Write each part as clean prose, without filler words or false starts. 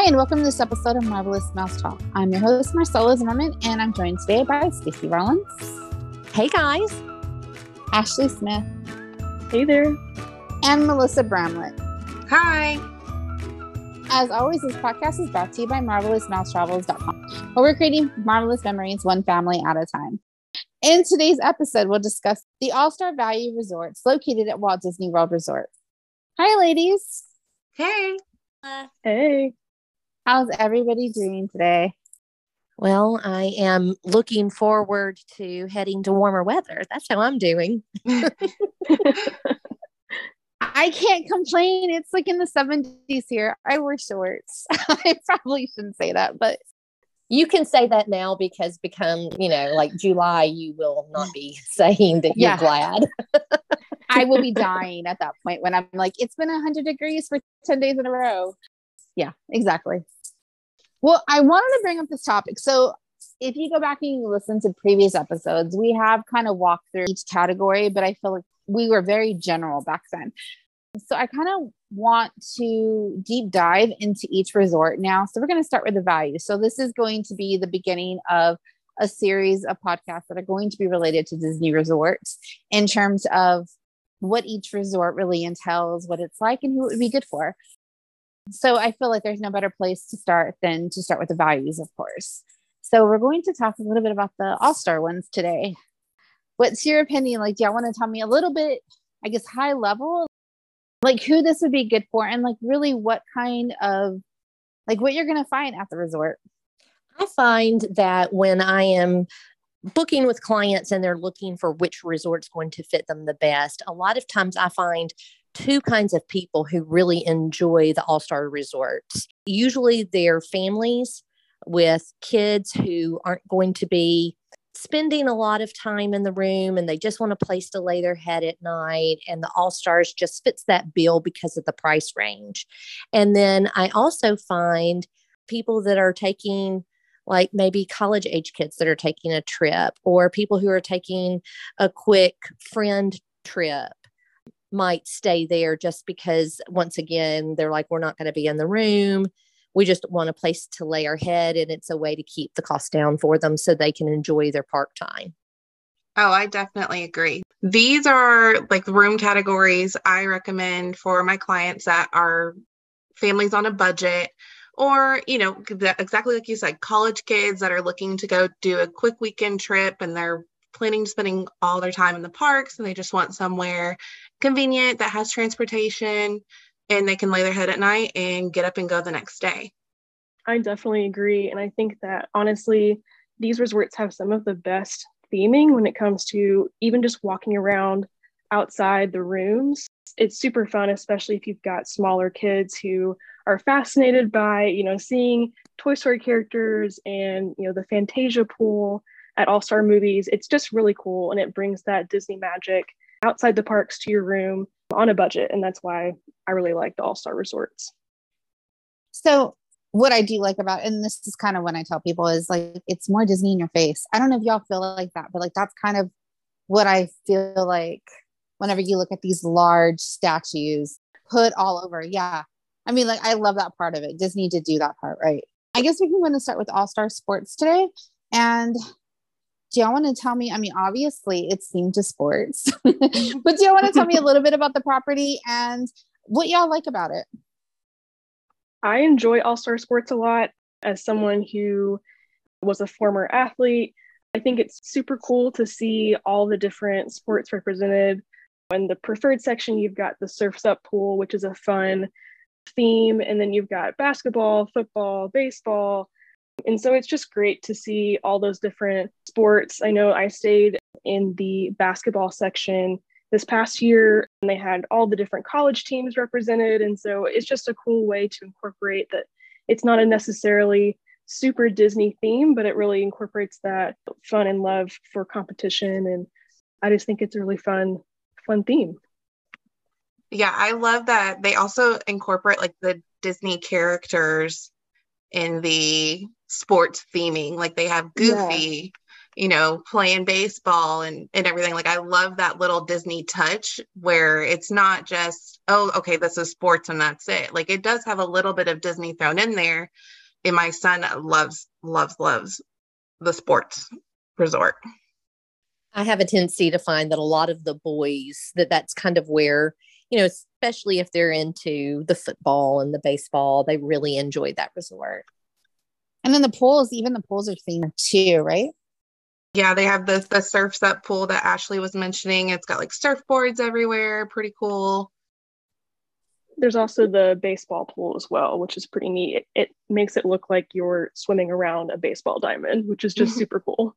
and welcome to this episode of Marvelous Mouse Talk. I'm your host, Marcella Zimmerman, and I'm joined today by Stacey Rollins. Hey, guys. Ashley Smith. Hey there. And Melissa Bramlett. Hi. As always, this podcast is brought to you by MarvelousMouseTravels.com, where we're creating marvelous memories one family at a time. In today's episode, we'll discuss the All-Star Value Resorts located at Walt Disney World Resort. Hi, ladies. Hey. Hey. How's everybody doing today? Well, I am looking forward to heading to warmer weather. That's how I'm doing. I can't complain. It's like in the 70s here. I wear shorts. I probably shouldn't say that, but You can say that now because like July, you will not be saying that you're glad. I will be dying at that point when I'm like, it's been 100 degrees for 10 days in a row. Yeah, exactly. Well, I wanted to bring up this topic. So if you go back and you listen to previous episodes, we have kind of walked through each category, but I feel like we were very general back then. So I kind of want to deep dive into each resort now. So we're going to start with the value. So this is going to be the beginning of a series of podcasts that are going to be related to Disney resorts in terms of what each resort really entails, what it's like, and who it would be good for. So I feel like there's no better place to start than to start with the values, of course. So we're going to talk a little bit about the All-Star ones today. What's your opinion? Like, do y'all want to tell me a little bit, I guess, high level, like who this would be good for and like really what kind of, like what you're going to find at the resort? I find that when I am booking with clients and they're looking for which resort's going to fit them the best, a lot of times I find two kinds of people who really enjoy the All-Star resorts. Usually they're families with kids who aren't going to be spending a lot of time in the room and they just want a place to lay their head at night. And the All-Stars just fits that bill because of the price range. And then I also find people that are taking like maybe college age kids that are taking a trip or people who are taking a quick friend trip might stay there just because, once again, they're like, we're not going to be in the room. We just want a place to lay our head, and it's a way to keep the cost down for them so they can enjoy their park time. Oh, I definitely agree. These are like the room categories I recommend for my clients that are families on a budget or, exactly like you said, college kids that are looking to go do a quick weekend trip and they're planning spending all their time in the parks and they just want somewhere convenient that has transportation and they can lay their head at night and get up and go the next day. I definitely agree. And I think that honestly, these resorts have some of the best theming when it comes to even just walking around outside the rooms. It's super fun, especially if you've got smaller kids who are fascinated by, seeing Toy Story characters and, the Fantasia pool at All-Star Movies. It's just really cool. And it brings that Disney magic outside the parks to your room on a budget. And that's why I really like the All-Star resorts. So what I do like about, and this is kind of when I tell people is like, it's more Disney in your face. I don't know if y'all feel like that, but like, that's kind of what I feel like whenever you look at these large statues put all over. Yeah. I mean, like, I love that part of it. Disney did do that part, right? I guess we can go to start with All-Star Sports today. And do y'all want to tell me, I mean, obviously it's themed to sports, but do y'all want to tell me a little bit about the property and what y'all like about it? I enjoy All-Star Sports a lot. As someone who was a former athlete, I think it's super cool to see all the different sports represented. In the preferred section, you've got the Surf's Up pool, which is a fun theme. And then you've got basketball, football, baseball. And so it's just great to see all those different sports. I know I stayed in the basketball section this past year and they had all the different college teams represented. And so it's just a cool way to incorporate that. It's not a necessarily super Disney theme, but it really incorporates that fun and love for competition. And I just think it's a really fun theme. Yeah, I love that they also incorporate like the Disney characters in the sports theming. Like they have Goofy playing baseball and everything. Like, I love that little Disney touch where it's not just, oh, okay, this is sports and that's it. Like, it does have a little bit of Disney thrown in there. And my son loves the sports resort. I have a tendency to find that a lot of the boys that's kind of where, especially if they're into the football and the baseball, they really enjoy that resort. And then even the pools are themed too, right? Yeah, they have the Surf's Up pool that Ashley was mentioning. It's got like surfboards everywhere. Pretty cool. There's also the baseball pool as well, which is pretty neat. It makes it look like you're swimming around a baseball diamond, which is just super cool.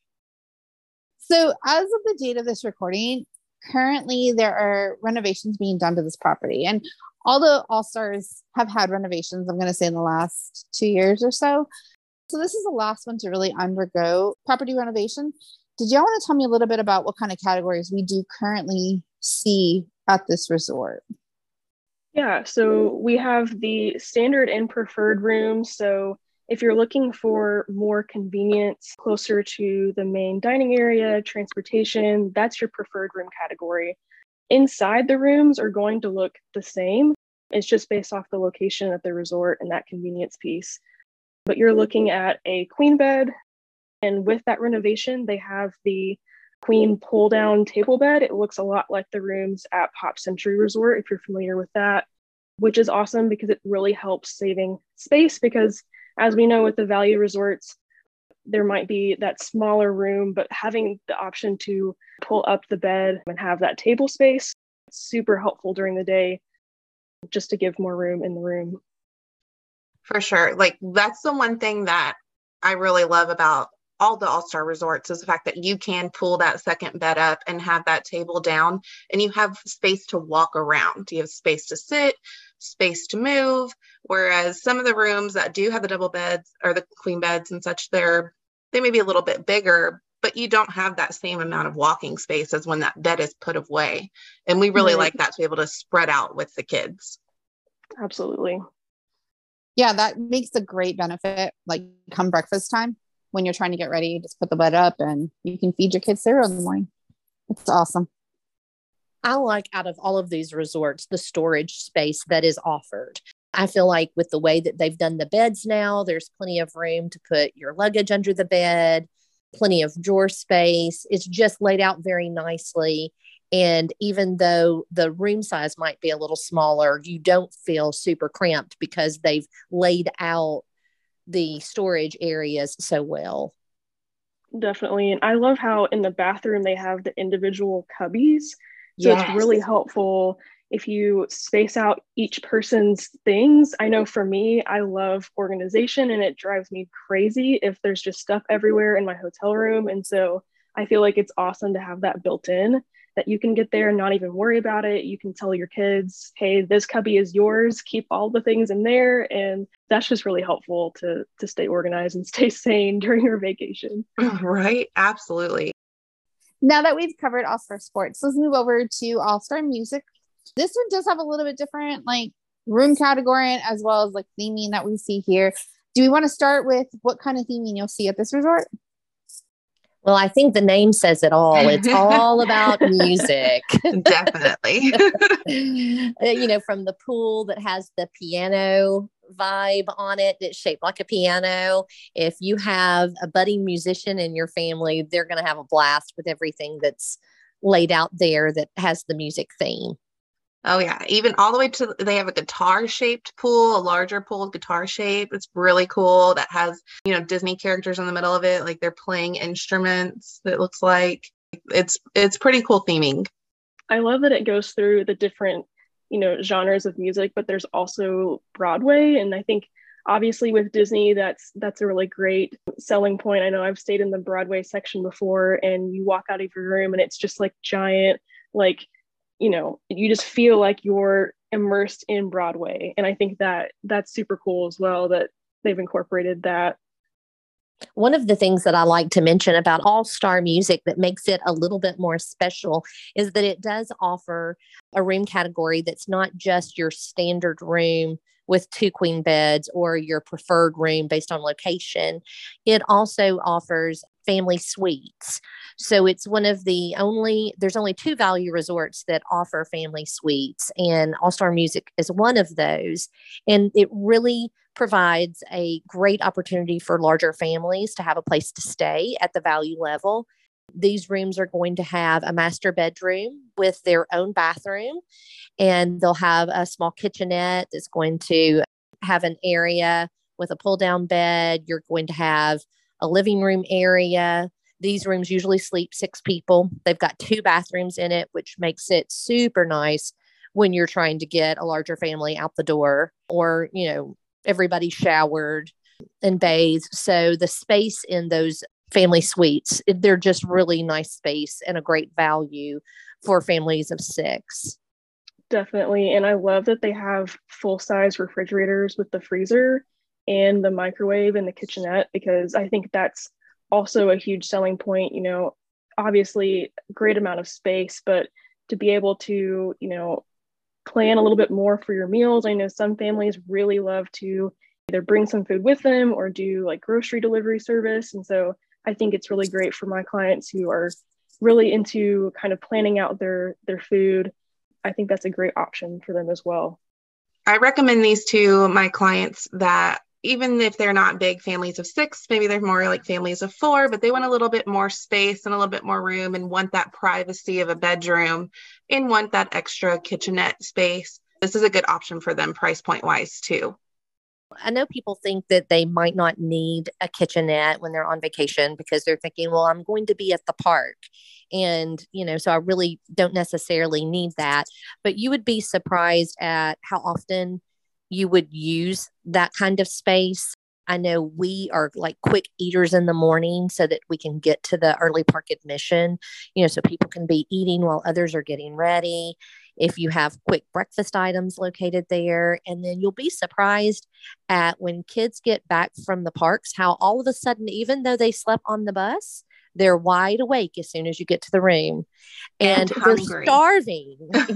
So as of the date of this recording, currently there are renovations being done to this property. And all the All-Stars have had renovations, I'm going to say in the last 2 years or so. So this is the last one to really undergo property renovation. Did y'all want to tell me a little bit about what kind of categories we do currently see at this resort? Yeah, so we have the standard and preferred rooms. So if you're looking for more convenience closer to the main dining area, transportation, that's your preferred room category. Inside the rooms are going to look the same. It's just based off the location at the resort and that convenience piece. But you're looking at a queen bed. And with that renovation, they have the queen pull-down table bed. It looks a lot like the rooms at Pop Century Resort, if you're familiar with that, which is awesome because it really helps saving space. Because as we know with the value resorts, there might be that smaller room, but having the option to pull up the bed and have that table space, super helpful during the day, just to give more room in the room. For sure. Like, that's the one thing that I really love about all the All-Star resorts is the fact that you can pull that second bed up and have that table down, and you have space to walk around. You have space to sit, space to move. Whereas some of the rooms that do have the double beds or the queen beds and such, they may be a little bit bigger, but you don't have that same amount of walking space as when that bed is put away. And we really like that, to be able to spread out with the kids. Absolutely. Yeah, that makes a great benefit. Like, come breakfast time, when you're trying to get ready, just put the bed up and you can feed your kids cereal in the morning. It's awesome. I like, out of all of these resorts, the storage space that is offered. I feel like with the way that they've done the beds now, there's plenty of room to put your luggage under the bed, plenty of drawer space. It's just laid out very nicely. And even though the room size might be a little smaller, you don't feel super cramped because they've laid out the storage areas so well. Definitely. And I love how in the bathroom they have the individual cubbies. So It's really helpful if you space out each person's things. I know for me, I love organization, and it drives me crazy if there's just stuff everywhere in my hotel room. And so I feel like it's awesome to have that built in, that you can get there and not even worry about it. You can tell your kids, hey, this cubby is yours, keep all the things in there. And that's just really helpful to stay organized and stay sane during your vacation. Right. Absolutely. Now that we've covered All-Star Sports, let's move over to All-Star Music. This one does have a little bit different like room category as well as like theming that we see here. Do we want to start with what kind of theming you'll see at this resort? Well, I think the name says it all. It's all about music. Definitely. From the pool that has the piano vibe on it, that's shaped like a piano. If you have a budding musician in your family, they're going to have a blast with everything that's laid out there that has the music theme. Oh yeah. Even all the way to, they have a guitar shaped pool, a larger pool, guitar shape. It's really cool. That has, Disney characters in the middle of it. Like, they're playing instruments. It looks like it's pretty cool theming. I love that it goes through the different, genres of music, but there's also Broadway. And I think obviously with Disney, that's a really great selling point. I know I've stayed in the Broadway section before, and you walk out of your room and it's just like giant, like, you just feel like you're immersed in Broadway. And I think that that's super cool as well, that they've incorporated that. One of the things that I like to mention about All-Star Music that makes it a little bit more special is that it does offer a room category that's not just your standard room with 2 queen beds or your preferred room based on location. It also offers family suites. So it's there's only 2 value resorts that offer family suites, and All Star Music is one of those. And it really provides a great opportunity for larger families to have a place to stay at the value level. These rooms are going to have a master bedroom with their own bathroom, and they'll have a small kitchenette that's going to have an area with a pull down bed. You're going to have a living room area. These rooms usually sleep 6 people. They've got 2 bathrooms in it, which makes it super nice when you're trying to get a larger family out the door, or, everybody showered and bathed. So the space in those family suites, they're just really nice space and a great value for families of 6. Definitely. And I love that they have full-size refrigerators with the freezer and the microwave and the kitchenette, because I think that's also a huge selling point. Obviously great amount of space, but to be able to, plan a little bit more for your meals. I know some families really love to either bring some food with them or do like grocery delivery service. And so I think it's really great for my clients who are really into kind of planning out their food. I think that's a great option for them as well. I recommend these to my clients that even if they're not big families of 6, maybe they're more like families of 4, but they want a little bit more space and a little bit more room and want that privacy of a bedroom and want that extra kitchenette space. This is a good option for them price point wise too. I know people think that they might not need a kitchenette when they're on vacation because they're thinking, well, I'm going to be at the park. And, so I really don't necessarily need that. But you would be surprised at how often you would use that kind of space. I know we are like quick eaters in the morning so that we can get to the early park admission, so people can be eating while others are getting ready. If you have quick breakfast items located there, and then you'll be surprised at when kids get back from the parks, how all of a sudden, even though they slept on the bus, they're wide awake as soon as you get to the room, and they're starving,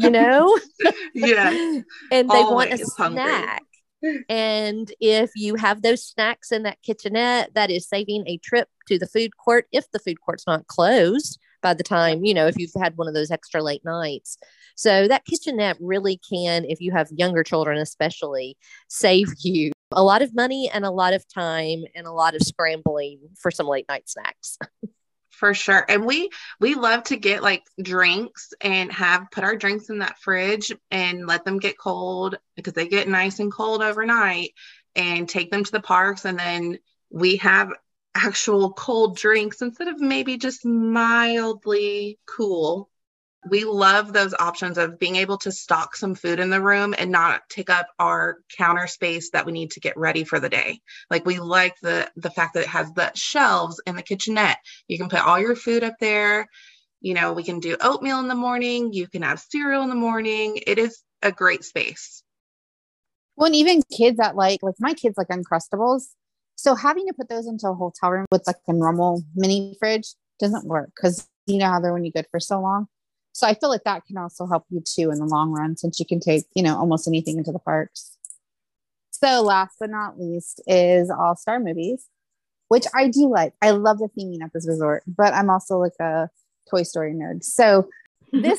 Yeah. And they want a snack. And if you have those snacks in that kitchenette, that is saving a trip to the food court if the food court's not closed by the time, if you've had one of those extra late nights. So that kitchenette really can, if you have younger children especially, save you a lot of money and a lot of time and a lot of scrambling for some late night snacks. For sure. And we love to get like drinks and put our drinks in that fridge and let them get cold, because they get nice and cold overnight, and take them to the parks. And then we have actual cold drinks instead of maybe just mildly cool. We love those options of being able to stock some food in the room and not take up our counter space that we need to get ready for the day. Like, we like the fact that it has the shelves in the kitchenette. You can put all your food up there. We can do oatmeal in the morning. You can have cereal in the morning. It is a great space. Well, and even kids that like my kids like Uncrustables. So having to put those into a hotel room with like a normal mini fridge doesn't work, because how they're only good for so long. So I feel like that can also help you too in the long run, since you can take, almost anything into the parks. So last but not least is All Star Movies, which I do like. I love the theming at this resort, but I'm also like a Toy Story nerd. So this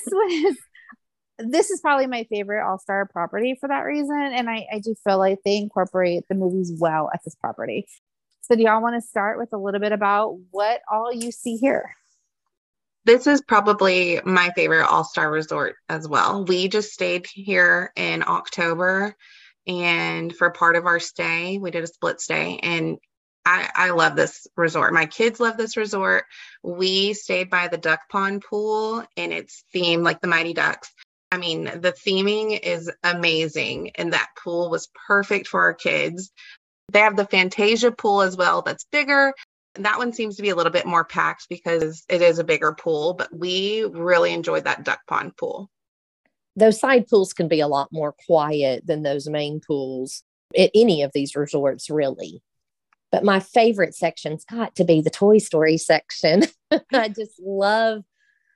is probably my favorite All Star property for that reason. And I do feel like they incorporate the movies well at this property. So do y'all want to start with a little bit about what all you see here? This is probably my favorite all-star resort as well. We just stayed here in October, and for part of our stay, we did a split stay, and I love this resort. My kids love this resort. We stayed by the duck pond pool, and it's themed like the Mighty Ducks. I mean, the theming is amazing, and that pool was perfect for our kids. They have the Fantasia pool as well that's bigger. That one seems to be a little bit more packed because it is a bigger pool, but we really enjoyed that duck pond pool. Those side pools can be a lot more quiet than those main pools at any of these resorts, really. But my favorite section's got to be the Toy Story section. I just love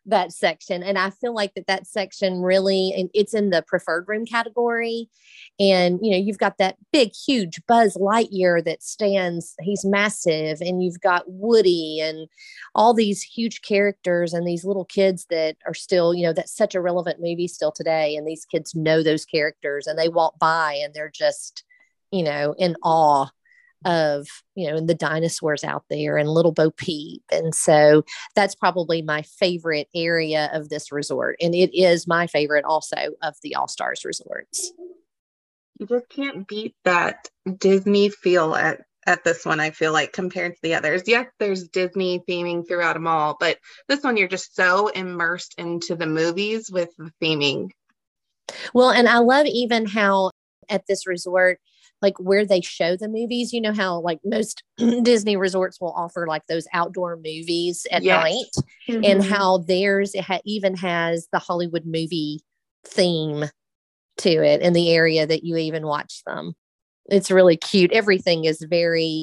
that section. And I feel like that section really, and it's in the preferred room category. And, you've got that big, huge Buzz Lightyear that stands, he's massive. And you've got Woody and all these huge characters and these little kids that are still, that's such a relevant movie still today. And these kids know those characters and they walk by and they're just, in awe of, and the dinosaurs out there and little Bo Peep. And so that's probably my favorite area of this resort. And it is my favorite also of the All Stars resorts. You just can't beat that Disney feel at this one, I feel like, compared to the others. Yes, there's Disney theming throughout them all, but this one you're just so immersed into the movies with the theming. Well, and I love even how at this resort, like where they show the movies, how like most Disney resorts will offer like those outdoor movies at night, and how theirs even has the Hollywood movie theme to it in the area that you even watch them. It's really cute. Everything is very,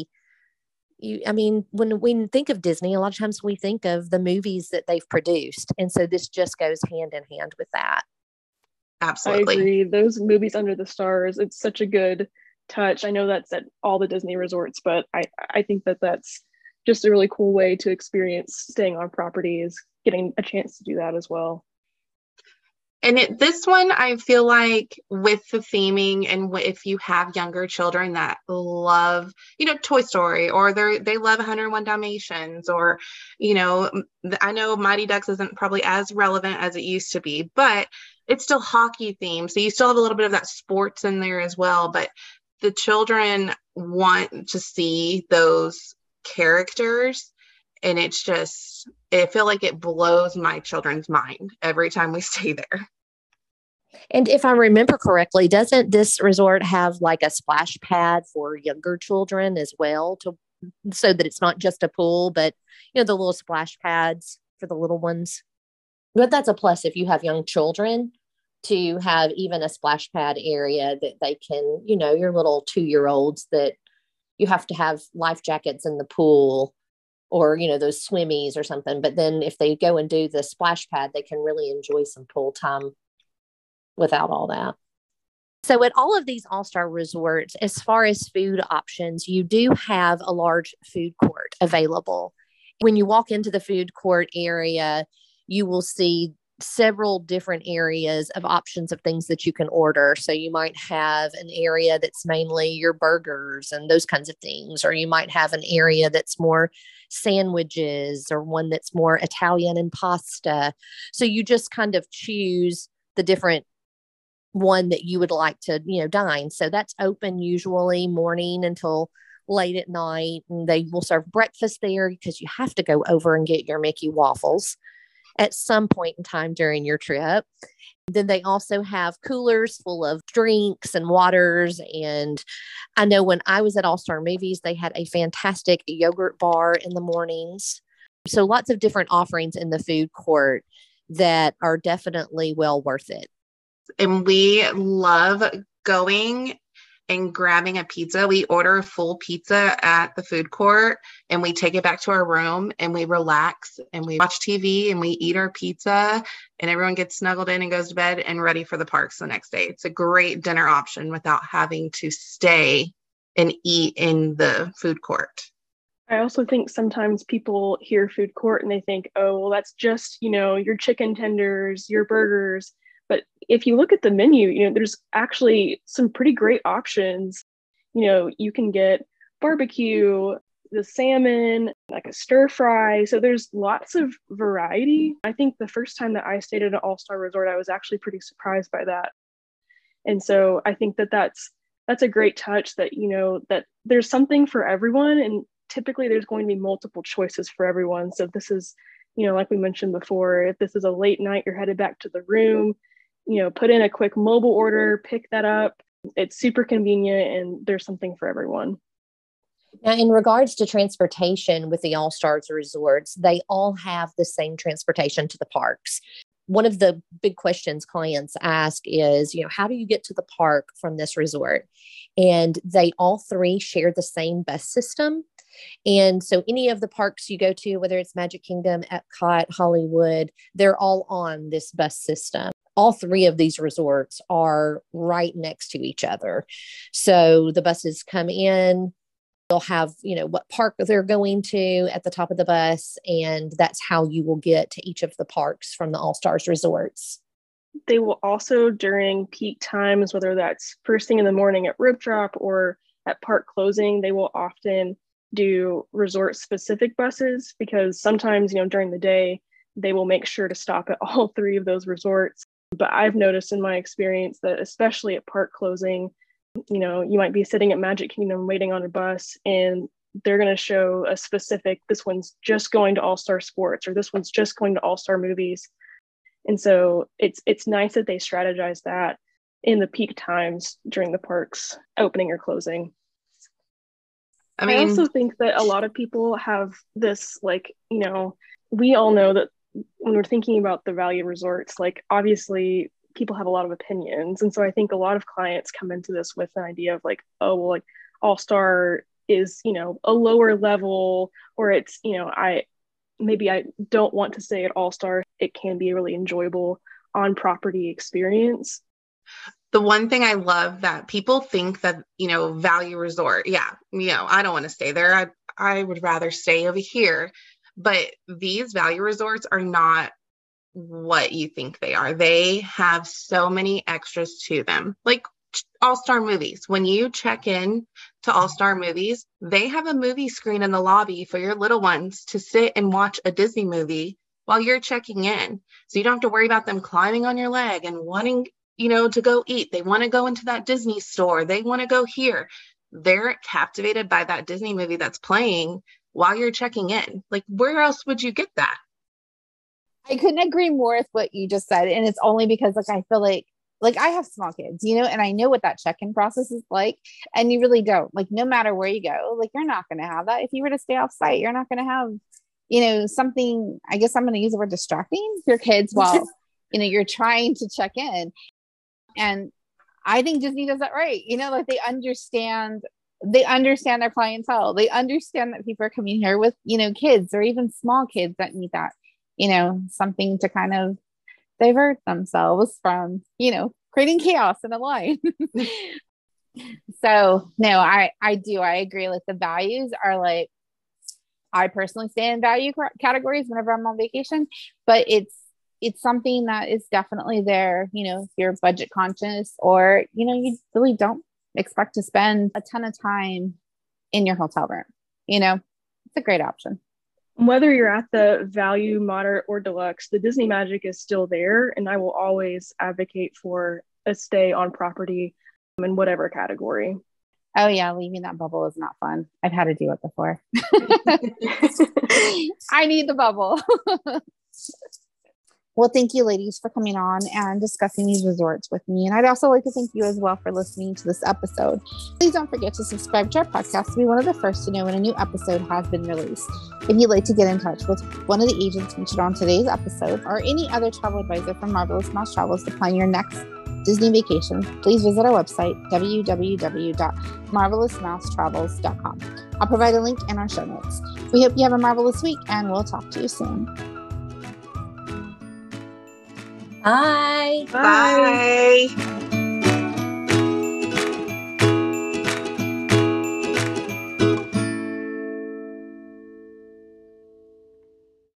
when we think of Disney, a lot of times we think of the movies that they've produced. And so this just goes hand in hand with that. Absolutely. I agree. Those movies under the stars, it's such a good touch. I know that's at all the Disney resorts, but I think that that's just a really cool way to experience staying on property, is getting a chance to do that as well. And this one, I feel like with the theming, and if you have younger children that love, Toy Story, or they love 101 Dalmatians, or, I know Mighty Ducks isn't probably as relevant as it used to be, but it's still hockey themed. So you still have a little bit of that sports in there as well. But the children want to see those characters. And I feel like it blows my children's mind every time we stay there. And if I remember correctly, doesn't this resort have like a splash pad for younger children as well, so that it's not just a pool, but, the little splash pads for the little ones? But that's a plus if you have young children, to have even a splash pad area that they can, your little 2-year-olds that you have to have life jackets in the pool, or, those swimmies or something. But then if they go and do the splash pad, they can really enjoy some pool time without all that. So at all of these All-Star resorts, as far as food options, you do have a large food court available. When you walk into the food court area, you will see several different areas of options of things that you can order. So you might have an area that's mainly your burgers and those kinds of things, or you might have an area that's more sandwiches, or one that's more Italian and pasta. So you just kind of choose the different one that you would like to, dine. So that's open usually morning until late at night. And they will serve breakfast there, because you have to go over and get your Mickey waffles at some point in time during your trip. Then they also have coolers full of drinks and waters. And I know when I was at All Star Movies, they had a fantastic yogurt bar in the mornings. So lots of different offerings in the food court that are definitely well worth it. And we love going and grabbing a pizza. We order a full pizza at the food court, and we take it back to our room, and we relax and we watch TV and we eat our pizza, and everyone gets snuggled in and goes to bed and ready for the parks the next day. It's a great dinner option without having to stay and eat in the food court. I also think sometimes people hear food court and they think, oh, well, that's just, your chicken tenders, your burgers. But if you look at the menu, there's actually some pretty great options. You can get barbecue, the salmon, like a stir fry. So there's lots of variety. I think the first time that I stayed at an all-star resort, I was actually pretty surprised by that. And so I think that that's a great touch, that, that there's something for everyone. And typically there's going to be multiple choices for everyone. So if this is, like we mentioned before, if this is a late night, you're headed back to the room, put in a quick mobile order, pick that up. It's super convenient, and there's something for everyone. Now, in regards to transportation with the All Stars resorts, they all have the same transportation to the parks. One of the big questions clients ask is, how do you get to the park from this resort? And they all three share the same bus system. And so any of the parks you go to, whether it's Magic Kingdom, Epcot, Hollywood, they're all on this bus system. All three of these resorts are right next to each other. So the buses come in, they'll have, what park they're going to at the top of the bus. And that's how you will get to each of the parks from the All Stars resorts. They will also, during peak times, whether that's first thing in the morning at rope drop or at park closing, they will often do resort specific buses, because sometimes, during the day, they will make sure to stop at all three of those resorts. But I've noticed in my experience that especially at park closing, you might be sitting at Magic Kingdom waiting on a bus, and they're going to show a specific, this one's just going to All Star Sports, or this one's just going to All Star Movies. And so it's nice that they strategize that in the peak times during the park's opening or closing. I also think that a lot of people have this, we all know that when we're thinking about the value resorts, obviously people have a lot of opinions. And so I think a lot of clients come into this with an idea of All Star is, a lower level, or it's, I don't want to say at All Star, it can be a really enjoyable on property experience. The one thing I love that people think that, value resort, I don't want to stay there. I would rather stay over here. But these value resorts are not what you think they are. They have so many extras to them, like All-Star Movies. When you check in to All-Star Movies, they have a movie screen in the lobby for your little ones to sit and watch a Disney movie while you're checking in. So you don't have to worry about them climbing on your leg and wanting, to go eat. They want to go into that Disney store. They want to go here. They're captivated by that Disney movie that's playing while you're checking in. Where else would you get that? I couldn't agree more with what you just said. And it's only because I feel like I have small kids, and I know what that check-in process is like. And you really don't, no matter where you go, you're not going to have that. If you were to stay off site, you're not going to have, something, I guess I'm going to use the word distracting your kids while, you're trying to check in. And I think Disney does that right. They understand their clientele. They understand that people are coming here with, kids or even small kids that need that, something to kind of divert themselves from, creating chaos in a line. So no, I agree. The values are I personally stay in value categories whenever I'm on vacation, but it's something that is definitely there, if you're budget conscious or, you really don't expect to spend a ton of time in your hotel room. It's a great option. Whether you're at the value, moderate, or deluxe, the Disney magic is still there. And I will always advocate for a stay on property in whatever category. Oh yeah, leaving that bubble is not fun. I've had to do it before. I need the bubble. Well, thank you, ladies, for coming on and discussing these resorts with me. And I'd also like to thank you as well for listening to this episode. Please don't forget to subscribe to our podcast to be one of the first to know when a new episode has been released. If you'd like to get in touch with one of the agents featured on today's episode or any other travel advisor from Marvelous Mouse Travels to plan your next Disney vacation, please visit our website, www.marvelousmousetravels.com. I'll provide a link in our show notes. We hope you have a marvelous week, and we'll talk to you soon. Bye. Bye.